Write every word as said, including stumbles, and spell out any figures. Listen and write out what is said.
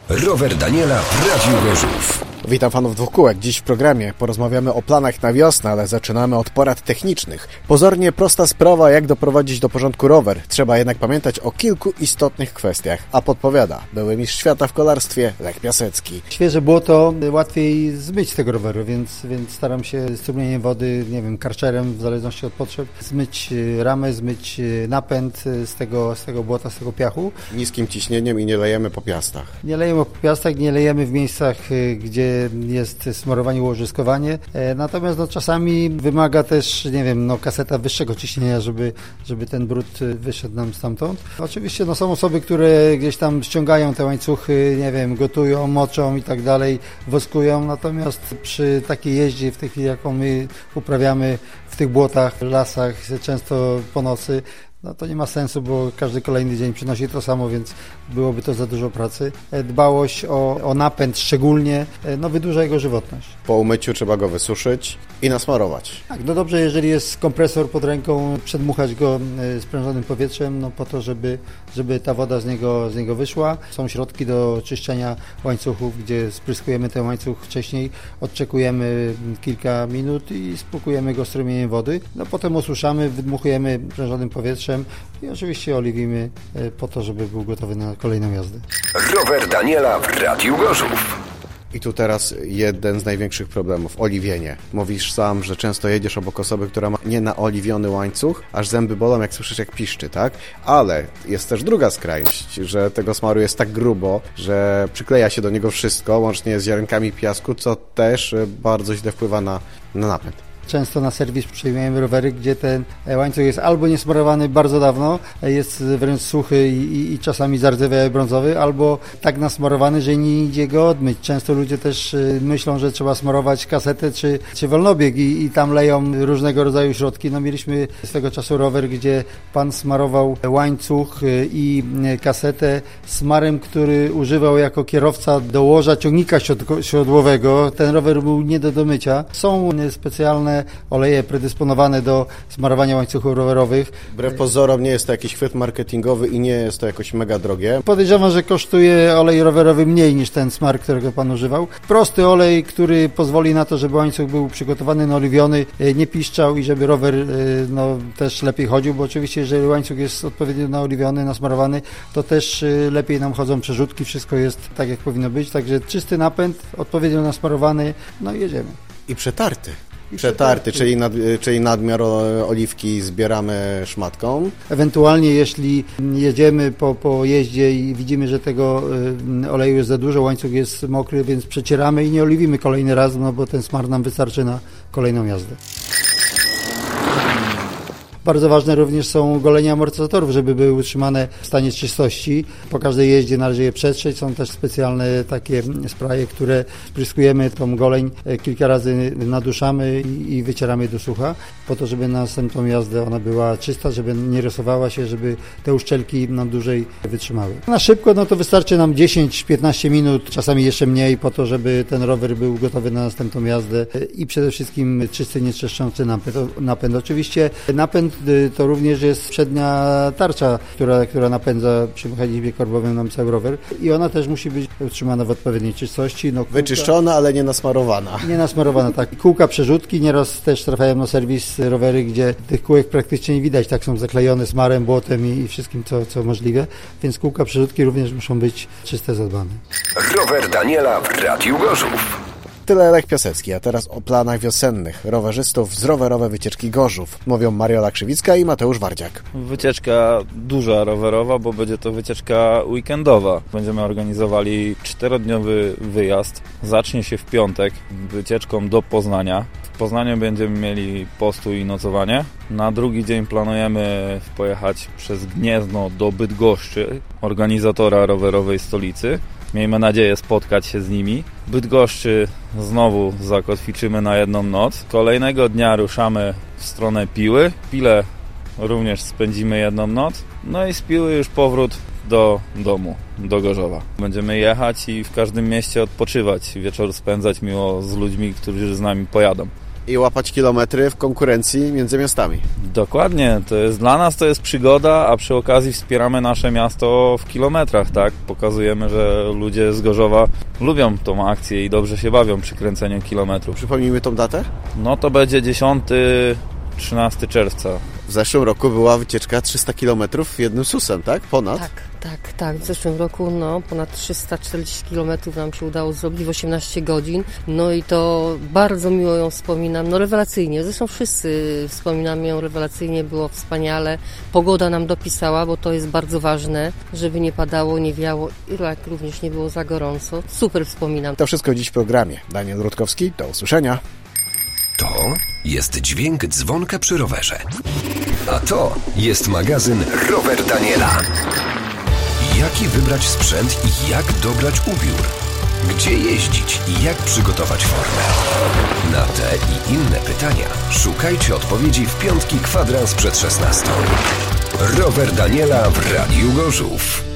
Rower Daniela w Radiu Gorzów. Witam fanów dwóch kółek. Dziś w programie porozmawiamy o planach na wiosnę, ale zaczynamy od porad technicznych. Pozornie prosta sprawa, jak doprowadzić do porządku rower. Trzeba jednak pamiętać o kilku istotnych kwestiach. A podpowiada były mistrz świata w kolarstwie Lech Piasecki. Świeże błoto łatwiej zmyć z tego roweru, więc, więc staram się strumieniem wody, nie wiem, karczerem w zależności od potrzeb, zmyć ramę, zmyć napęd z tego, z tego błota, z tego piachu. Niskim ciśnieniem i nie lejemy po piastach. Nie lejemy po piastach, nie lejemy w miejscach, gdzie jest smarowanie, łożyskowanie. Natomiast no, czasami wymaga też, nie wiem, no, kaseta wyższego ciśnienia, żeby, żeby ten brud wyszedł nam stamtąd. Oczywiście no, są osoby, które gdzieś tam ściągają te łańcuchy, nie wiem, gotują, moczą i tak dalej, woskują. Natomiast przy takiej jeździe, w tej chwili, jaką my uprawiamy w tych błotach, lasach, często po nocy, no to nie ma sensu, bo każdy kolejny dzień przynosi to samo, więc byłoby to za dużo pracy. Dbałość o, o napęd szczególnie, no wydłuża jego żywotność. Po umyciu trzeba go wysuszyć i nasmarować. Tak, no dobrze, jeżeli jest kompresor pod ręką, przedmuchać go sprężonym powietrzem, no po to, żeby, żeby ta woda z niego, z niego wyszła. Są środki do czyszczenia łańcuchów, gdzie spryskujemy ten łańcuch wcześniej, odczekujemy kilka minut i spłukujemy go strumieniem wody. No potem osuszamy, wydmuchujemy sprężonym powietrzem i oczywiście oliwimy po to, żeby był gotowy na kolejną jazdę. Rower Daniela w Radiu Gorzów. I tu teraz jeden z największych problemów, oliwienie. Mówisz sam, że często jedziesz obok osoby, która ma nienaoliwiony łańcuch, aż zęby bolą, jak słyszysz, jak piszczy, tak? Ale jest też druga skrajność, że tego smaru jest tak grubo, że przykleja się do niego wszystko, łącznie z ziarenkami piasku, co też bardzo źle wpływa na, na napęd. Często na serwis przyjmujemy rowery, gdzie ten łańcuch jest albo niesmarowany bardzo dawno, jest wręcz suchy i, i, i czasami zardzewiały brązowy, albo tak nasmarowany, że nie idzie go odmyć. Często ludzie też myślą, że trzeba smarować kasetę czy, czy wolnobieg i, i tam leją różnego rodzaju środki. No mieliśmy swego czasu rower, gdzie pan smarował łańcuch i kasetę smarem, który używał jako kierowca do łoża ciągnika siodłowego. Ten rower był nie do domycia. Są specjalne oleje predysponowane do smarowania łańcuchów rowerowych. Wbrew pozorom nie jest to jakiś chwyt marketingowy i nie jest to jakoś mega drogie. Podejrzewam, że kosztuje olej rowerowy mniej niż ten smar, którego pan używał. Prosty olej, który pozwoli na to, żeby łańcuch był przygotowany, naoliwiony, nie piszczał i żeby rower no, też lepiej chodził, bo oczywiście jeżeli łańcuch jest odpowiednio naoliwiony, nasmarowany, to też lepiej nam chodzą przerzutki, wszystko jest tak, jak powinno być. Także czysty napęd, odpowiednio nasmarowany, no i jedziemy. I przetarty. Przetarty, czyli, nad, czyli nadmiar oliwki zbieramy szmatką. Ewentualnie jeśli jedziemy po, po jeździe i widzimy, że tego oleju jest za dużo, łańcuch jest mokry, więc przecieramy i nie oliwimy kolejny raz, no bo ten smar nam wystarczy na kolejną jazdę. Bardzo ważne również są golenia amortyzatorów, żeby były utrzymane w stanie czystości. Po każdej jeździe należy je przetrzeć. Są też specjalne takie spraye, które spryskujemy tą goleń, kilka razy naduszamy i wycieramy do sucha, po to, żeby na następną jazdę ona była czysta, żeby nie rysowała się, żeby te uszczelki nam dłużej wytrzymały. Na szybko no to wystarczy nam dziesięć piętnaście minut, czasami jeszcze mniej, po to, żeby ten rower był gotowy na następną jazdę i przede wszystkim czysty, nietrzeszczący napęd. napęd. Oczywiście napęd to również jest przednia tarcza, która, która napędza przy mechanizmie korbowym nam cały rower i ona też musi być utrzymana w odpowiedniej czystości. No, kółka, wyczyszczona, ale nie nasmarowana. Nie nasmarowana, tak. Kółka przerzutki, nieraz też trafiają na serwis rowery, gdzie tych kółek praktycznie nie widać, tak są zaklejone smarem, błotem i, i wszystkim, co, co możliwe, więc kółka przerzutki również muszą być czyste, zadbane. Rower Daniela w Radiu Gorzów. Tyle Lech Piasecki, a teraz o planach wiosennych rowerzystów z rowerowe wycieczki Gorzów. Mówią Mariola Krzywicka i Mateusz Wardziak. Wycieczka duża rowerowa, bo będzie to wycieczka weekendowa. Będziemy organizowali czterodniowy wyjazd. Zacznie się w piątek wycieczką do Poznania. W Poznaniu będziemy mieli postój i nocowanie. Na drugi dzień planujemy pojechać przez Gniezno do Bydgoszczy, organizatora rowerowej stolicy. Miejmy nadzieję spotkać się z nimi. W Bydgoszczy znowu zakotwiczymy na jedną noc. Kolejnego dnia ruszamy w stronę Piły. Pile również spędzimy jedną noc. No i z Piły już powrót do domu, do Gorzowa. Będziemy jechać i w każdym mieście odpoczywać. Wieczór spędzać miło z ludźmi, którzy z nami pojadą. I łapać kilometry w konkurencji między miastami. Dokładnie, to jest dla nas to jest przygoda, a przy okazji wspieramy nasze miasto w kilometrach, tak? Pokazujemy, że ludzie z Gorzowa lubią tą akcję i dobrze się bawią przy kręceniu kilometrów. Przypomnijmy tą datę? No to będzie dziesiątego trzynastego czerwca. W zeszłym roku była wycieczka trzysta kilometrów jednym susem, tak? Ponad? Tak, tak, tak. W zeszłym roku no, ponad trzysta czterdzieści kilometrów nam się udało zrobić w osiemnaście godzin. No i to bardzo miło ją wspominam. No rewelacyjnie. Zresztą wszyscy wspominamy ją rewelacyjnie. Było wspaniale. Pogoda nam dopisała, bo to jest bardzo ważne, żeby nie padało, nie wiało i jak również nie było za gorąco. Super wspominam. To wszystko dziś w programie. Daniel Rutkowski, do usłyszenia. To jest dźwięk dzwonka przy rowerze. A to jest magazyn Rower Daniela. Jaki wybrać sprzęt i jak dobrać ubiór? Gdzie jeździć i jak przygotować formę? Na te i inne pytania szukajcie odpowiedzi w piątki kwadrans przed szesnastą. Rower Daniela w Radiu Gorzów.